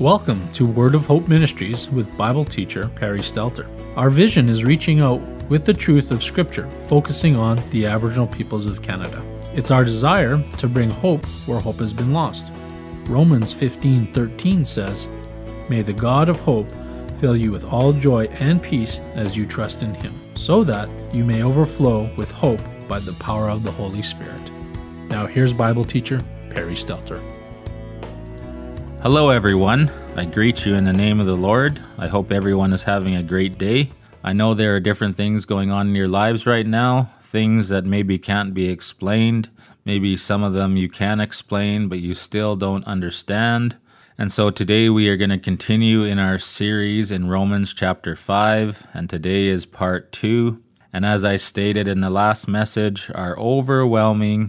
Welcome to Word of Hope Ministries with Bible teacher Perry Stelter. Our vision is reaching out with the truth of Scripture, focusing on the Aboriginal peoples of Canada. It's our desire to bring hope where hope has been lost. Romans 15:13 says, "May the God of hope fill you with all joy and peace as you trust in Him, so that you may overflow with hope by the power of the Holy Spirit." Now here's Bible teacher Perry Stelter. Hello everyone, I greet you in the name of the Lord. I hope everyone is having a great day. I know there are different things going on in your lives right now, things that maybe can't be explained. Maybe some of them you can explain, but you still don't understand. And so today we are going to continue in our series in Romans chapter 5, and today is part 2. And as I stated in the last message, our overarching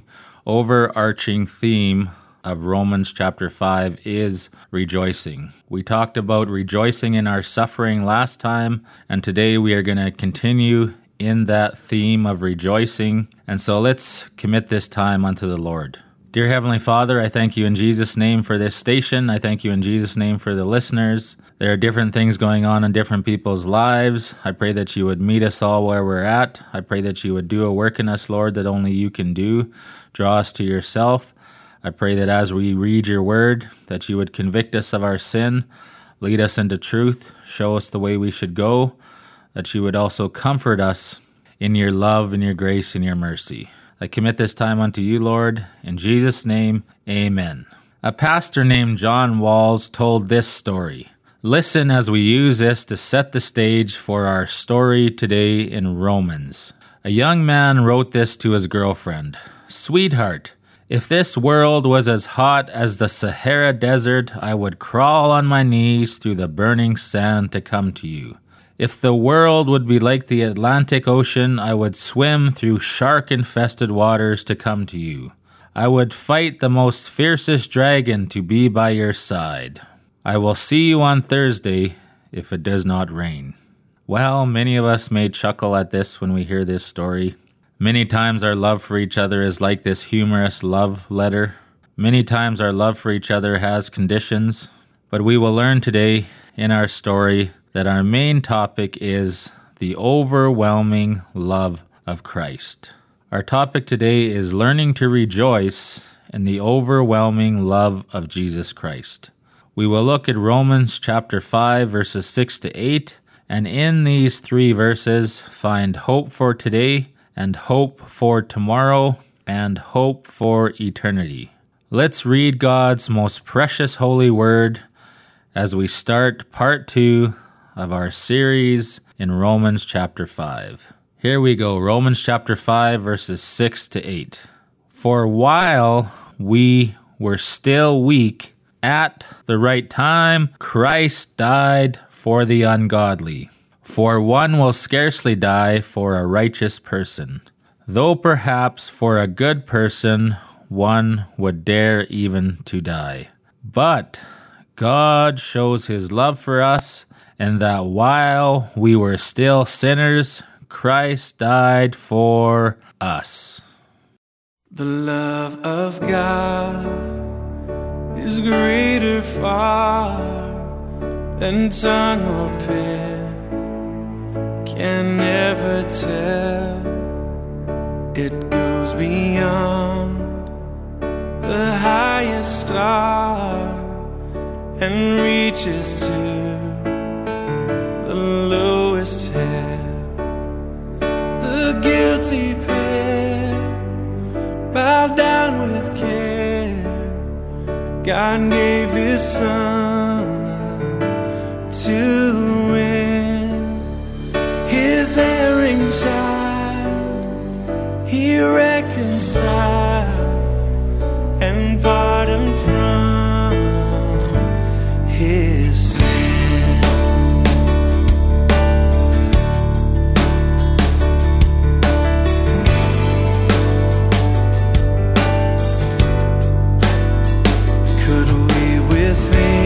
theme of Romans chapter 5 is rejoicing. We talked about rejoicing in our suffering last time, and today we are going to continue in that theme of rejoicing. And so let's commit this time unto the Lord. Dear Heavenly Father, I thank you in Jesus' name for this station. I thank you in Jesus' name for the listeners. There are different things going on in different people's lives. I pray that you would meet us all where we're at. I pray that you would do a work in us, Lord, that only you can do. Draw us to yourself. I pray that as we read your word, that you would convict us of our sin, lead us into truth, show us the way we should go, that you would also comfort us in your love and your grace and your mercy. I commit this time unto you, Lord. In Jesus' name, amen. A pastor named John Walls told this story. Listen as we use this to set the stage for our story today in Romans. A young man wrote this to his girlfriend. "Sweetheart, if this world was as hot as the Sahara Desert, I would crawl on my knees through the burning sand to come to you. If the world would be like the Atlantic Ocean, I would swim through shark-infested waters to come to you. I would fight the most fiercest dragon to be by your side. I will see you on Thursday if it does not rain." Well, many of us may chuckle at this when we hear this story. Many times our love for each other is like this humorous love letter. Many times our love for each other has conditions. But we will learn today in our story that our main topic is the overwhelming love of Christ. Our topic today is learning to rejoice in the overwhelming love of Jesus Christ. We will look at Romans chapter 5, verses 6 to 8, and in these 3 verses find hope for today, and hope for tomorrow, and hope for eternity. Let's read God's most precious holy word as we start part 2 of our series in Romans chapter 5. Here we go, Romans chapter 5, verses 6 to 8. "For while we were still weak, at the right time, Christ died for the ungodly. For one will scarcely die for a righteous person, though perhaps for a good person one would dare even to die. But God shows his love for us, in that while we were still sinners, Christ died for us." The love of God is greater far than tongue or pen can never tell. It goes beyond the highest star and reaches to the lowest hell. The guilty pair bow down with care. God gave his son to win his erring child. He reconciled and pardoned from his sin. Could we with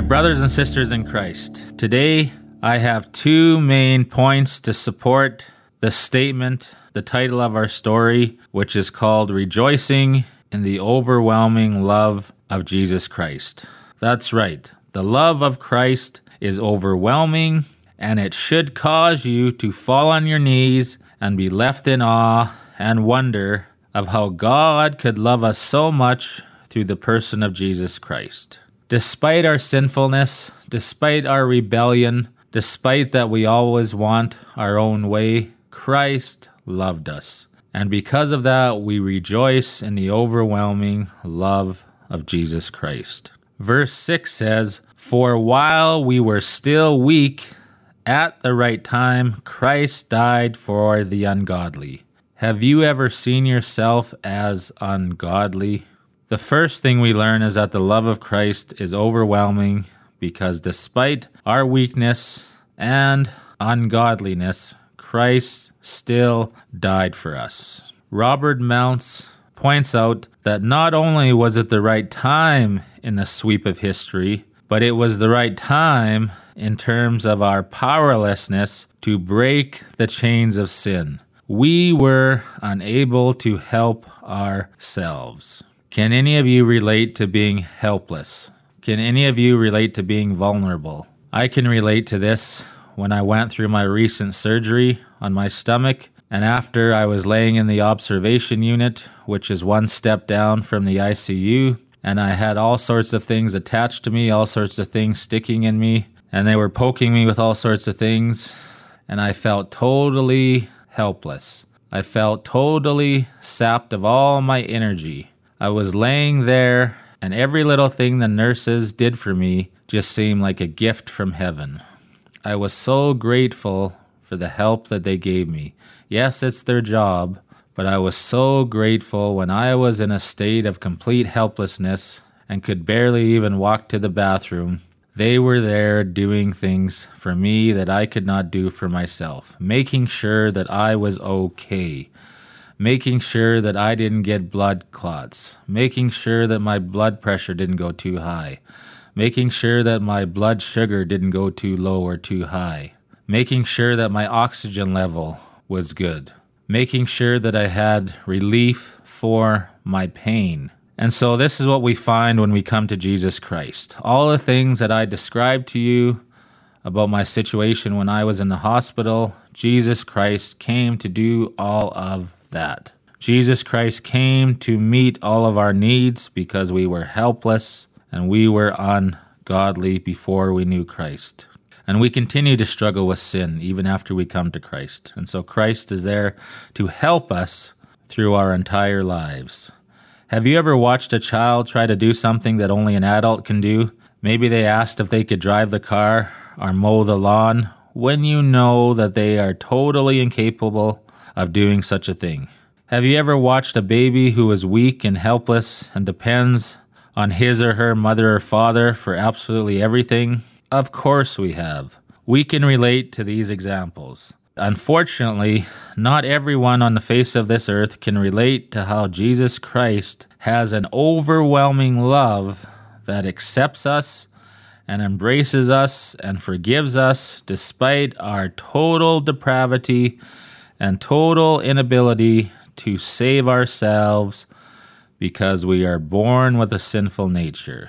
brothers and sisters in Christ, today I have two main points to support the statement, the title of our story, which is called Rejoicing in the Overwhelming Love of Jesus Christ. That's right. The love of Christ is overwhelming, and it should cause you to fall on your knees and be left in awe and wonder of how God could love us so much through the person of Jesus Christ. Despite our sinfulness, despite our rebellion, despite that we always want our own way, Christ loved us. And because of that, we rejoice in the overwhelming love of Jesus Christ. Verse 6 says, "For while we were still weak, at the right time, Christ died for the ungodly." Have you ever seen yourself as ungodly? The first thing we learn is that the love of Christ is overwhelming because despite our weakness and ungodliness, Christ still died for us. Robert Mounce points out that not only was it the right time in the sweep of history, but it was the right time in terms of our powerlessness to break the chains of sin. We were unable to help ourselves. Can any of you relate to being helpless? Can any of you relate to being vulnerable? I can relate to this when I went through my recent surgery on my stomach, and after I was laying in the observation unit, which is one step down from the ICU, and I had all sorts of things attached to me, all sorts of things sticking in me, and they were poking me with all sorts of things, and I felt totally helpless. I felt totally sapped of all my energy. I was laying there, and every little thing the nurses did for me just seemed like a gift from heaven. I was so grateful for the help that they gave me. Yes, it's their job, but I was so grateful when I was in a state of complete helplessness and could barely even walk to the bathroom. They were there doing things for me that I could not do for myself, making sure that I was okay, making sure that I didn't get blood clots, making sure that my blood pressure didn't go too high, making sure that my blood sugar didn't go too low or too high, making sure that my oxygen level was good, making sure that I had relief for my pain. And so this is what we find when we come to Jesus Christ. All the things that I described to you about my situation when I was in the hospital, Jesus Christ came to do all of that. Jesus Christ came to meet all of our needs because we were helpless and we were ungodly before we knew Christ. And we continue to struggle with sin even after we come to Christ. And so Christ is there to help us through our entire lives. Have you ever watched a child try to do something that only an adult can do? Maybe they asked if they could drive the car or mow the lawn when you know that they are totally incapable of doing such a thing. Have you ever watched a baby who is weak and helpless and depends on his or her mother or father for absolutely everything? Of course we have. We can relate to these examples. Unfortunately, not everyone on the face of this earth can relate to how Jesus Christ has an overwhelming love that accepts us and embraces us and forgives us despite our total depravity and total inability to save ourselves because we are born with a sinful nature.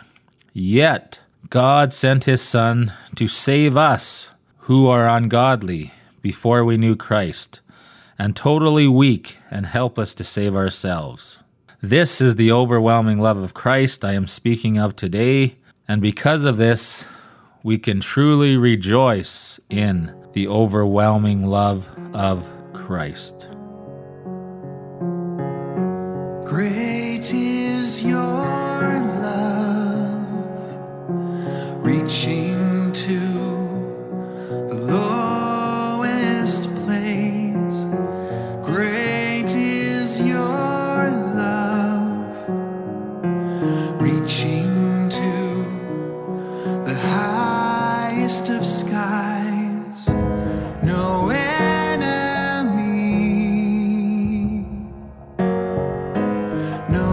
Yet, God sent his Son to save us who are ungodly before we knew Christ, and totally weak and helpless to save ourselves. This is the overwhelming love of Christ I am speaking of today, and because of this, we can truly rejoice in the overwhelming love of Christ. Great is your love, reaching to the lowest place. Great is your love, reaching to the highest of skies. No enemy, no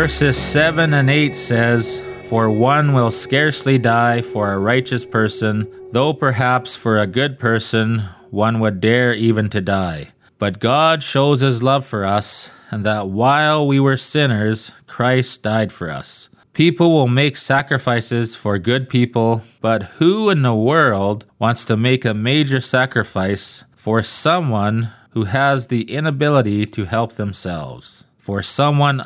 Verses 7 and 8 says, "For one will scarcely die for a righteous person, though perhaps for a good person one would dare even to die. But God shows his love for us, and that while we were sinners, Christ died for us." People will make sacrifices for good people, but who in the world wants to make a major sacrifice for someone who has the inability to help themselves, for someone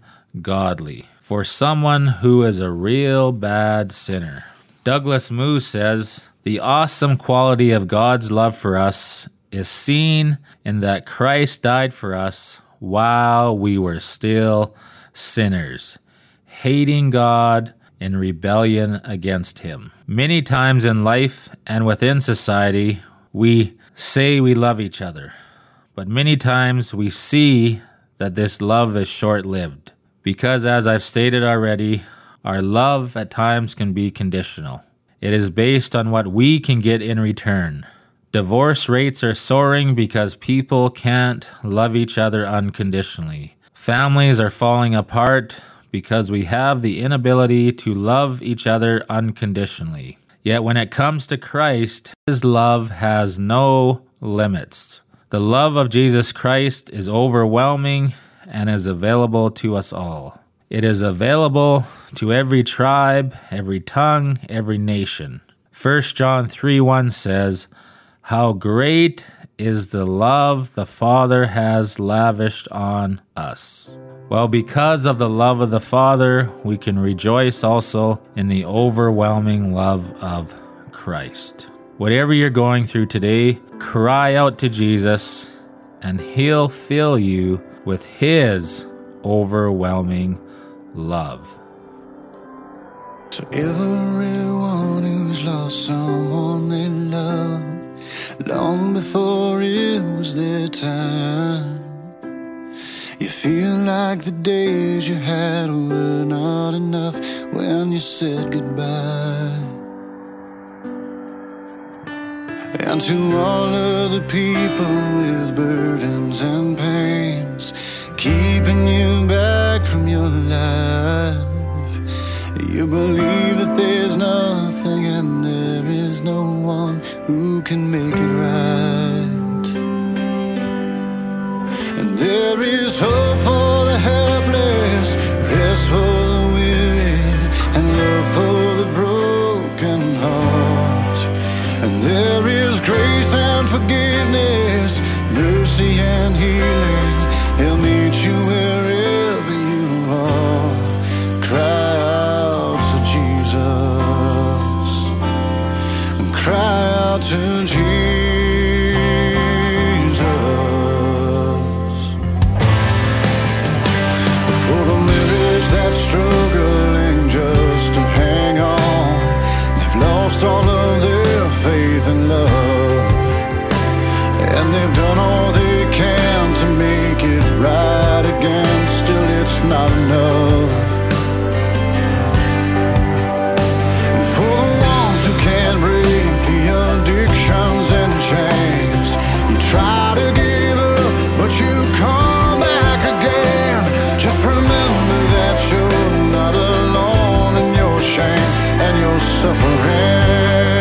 ungodly, for someone who is a real bad sinner? Douglas Moo says, "The awesome quality of God's love for us is seen in that Christ died for us while we were still sinners, hating God in rebellion against him." Many times in life and within society, we say we love each other, but many times we see that this love is short-lived, because as I've stated already, our love at times can be conditional. It is based on what we can get in return. Divorce rates are soaring because people can't love each other unconditionally. Families are falling apart because we have the inability to love each other unconditionally. Yet when it comes to Christ, his love has no limits. The love of Jesus Christ is overwhelming and is available to us all. It is available to every tribe, every tongue, every nation. 1 John 3:1 says, "How great is the love the Father has lavished on us." Well, because of the love of the Father, we can rejoice also in the overwhelming love of Christ. Whatever you're going through today, cry out to Jesus, and he'll fill you with his overwhelming love. To everyone who's lost someone they love, long before it was their time, you feel like the days you had were not enough when you said goodbye. And to all of the people with burdens and pains, keeping you back from your life, you believe that there's nothing and there is no one who can make it right. And there is hope for the helpless, rest for the weary, and love for the broken heart. And there is grace and forgiveness, mercy and healing. He'll meet you wherever you are. Cry out to Jesus, and cry out to Jesus. For the marriage that's struggling just to hang on, they've lost all of their faith and love, and they've done all they can to make it right again. Still it's not enough. And for the ones who can't break the addictions and chains, you try to give up, but you come back again. Just remember that you're not alone in your shame and your suffering.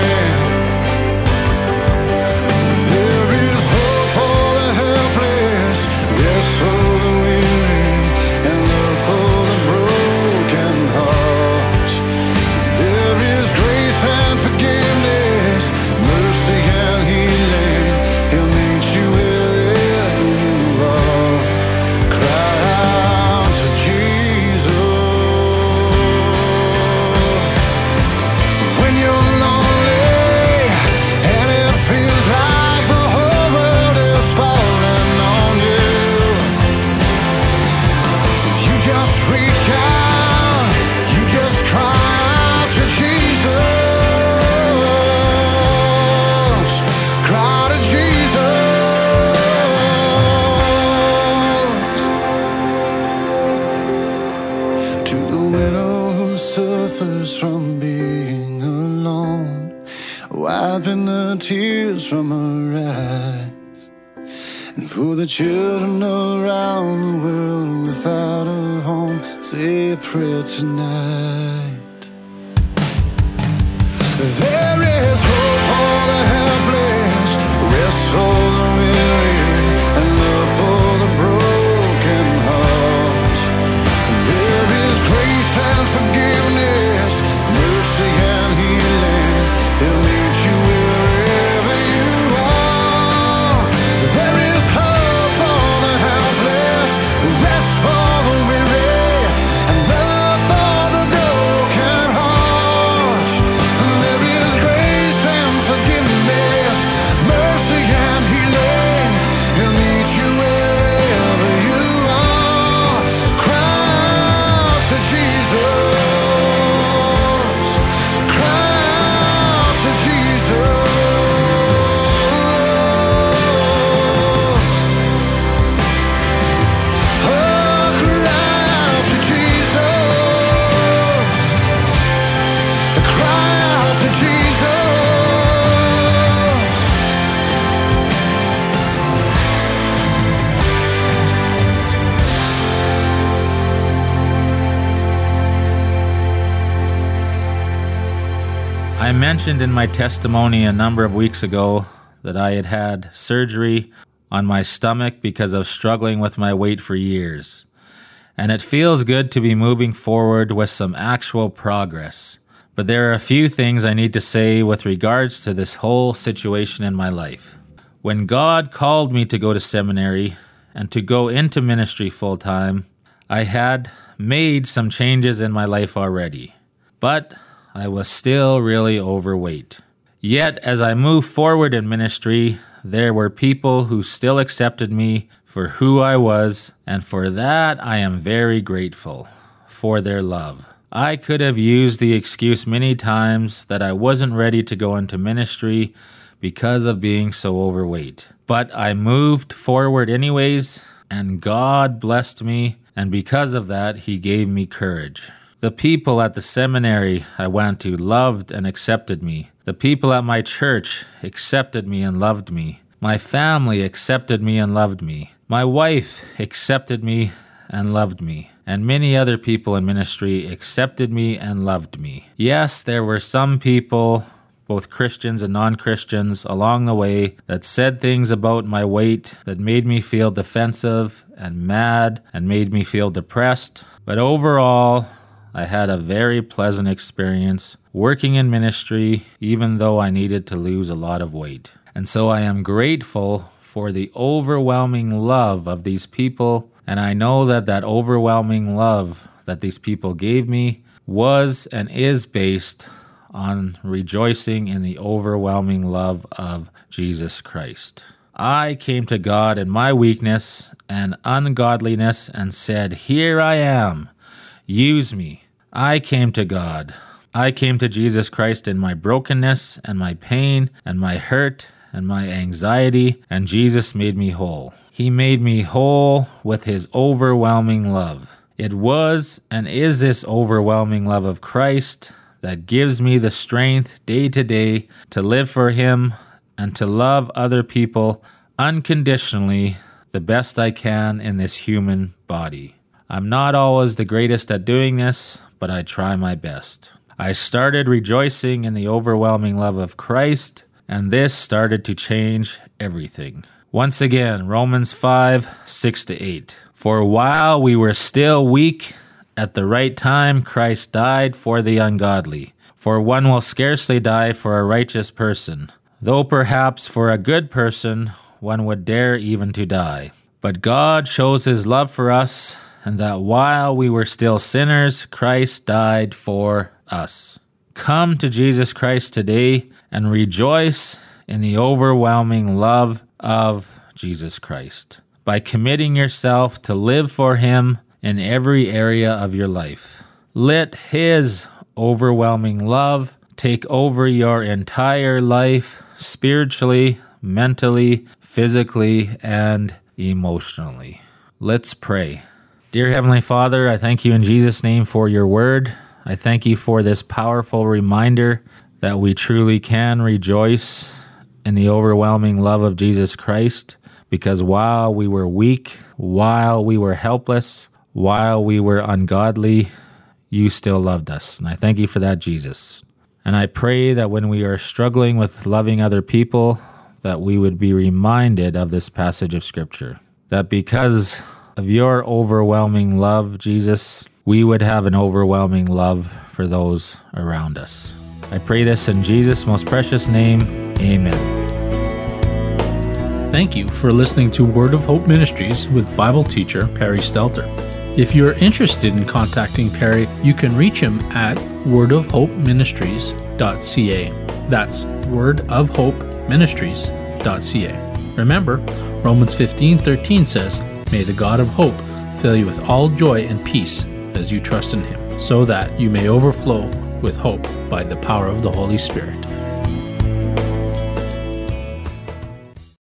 There is hope for the helpless, yes for the weary, and love for the broken heart. There is grace and forgiveness, mercy and healing. He'll meet you wherever you are. Cry out to Jesus. When you're lonely and it feels like the whole world is falling on you, you just reach out, you just cry out to Jesus. Cry to Jesus. To the widow who suffers from being alone, wiping the tears from her eyes. And for the children around the world without a home, say a prayer tonight. There is hope for the helpless, rest for the weary, and love for the broken heart. There is grace and forgiveness, mercy and healing. He'll meet you wherever you are. There is hope for the helpless, rest for the weary, and love for the broken heart. There is grace and forgiveness, mercy and healing. He'll meet you wherever you are. Cry out to Jesus. Cry out to Jesus. Oh, cry out to Jesus. Cry out to Jesus. I mentioned in my testimony a number of weeks ago that I had had surgery on my stomach because of struggling with my weight for years. And it feels good to be moving forward with some actual progress. But there are a few things I need to say with regards to this whole situation in my life. When God called me to go to seminary and to go into ministry full time, I had made some changes in my life already. But I was still really overweight. Yet, as I moved forward in ministry, there were people who still accepted me for who I was, and for that I am very grateful for their love. I could have used the excuse many times that I wasn't ready to go into ministry because of being so overweight. But I moved forward anyways, and God blessed me, and because of that, He gave me courage. The people at the seminary I went to loved and accepted me. The people at my church accepted me and loved me. My family accepted me and loved me. My wife accepted me and loved me. And many other people in ministry accepted me and loved me. Yes, there were some people, both Christians and non-Christians, along the way that said things about my weight that made me feel defensive and mad and made me feel depressed. But overall, I had a very pleasant experience working in ministry, even though I needed to lose a lot of weight. And so I am grateful for the overwhelming love of these people, and I know that that overwhelming love that these people gave me was and is based on rejoicing in the overwhelming love of Jesus Christ. I came to God in my weakness and ungodliness and said, "Here I am. Use me." I came to God. I came to Jesus Christ in my brokenness and my pain and my hurt and my anxiety, and Jesus made me whole. He made me whole with His overwhelming love. It was and is this overwhelming love of Christ that gives me the strength day to day to live for Him and to love other people unconditionally the best I can in this human body. I'm not always the greatest at doing this, but I try my best. I started rejoicing in the overwhelming love of Christ, and this started to change everything. Once again, Romans 5:6-8. For while we were still weak, at the right time Christ died for the ungodly. For one will scarcely die for a righteous person, though perhaps for a good person one would dare even to die. But God shows His love for us, and that while we were still sinners, Christ died for us. Come to Jesus Christ today and rejoice in the overwhelming love of Jesus Christ by committing yourself to live for Him in every area of your life. Let His overwhelming love take over your entire life, spiritually, mentally, physically, and emotionally. Let's pray. Dear Heavenly Father, I thank You in Jesus' name for Your word. I thank You for this powerful reminder that we truly can rejoice in the overwhelming love of Jesus Christ, because while we were weak, while we were helpless, while we were ungodly, you still loved us. And I thank you for that, Jesus. And I pray that when we are struggling with loving other people, that we would be reminded of this passage of Scripture. That because of your overwhelming love, Jesus, we would have an overwhelming love for those around us. I pray this in Jesus' most precious name. Amen. Thank you for listening to Word of Hope Ministries with Bible teacher Perry Stelter. If you're interested in contacting Perry, you can reach him at wordofhopeministries.ca. That's wordofhopeministries.ca. Remember, Romans 15:13 says, "May the God of hope fill you with all joy and peace as you trust in him, so that you may overflow with hope by the power of the Holy Spirit."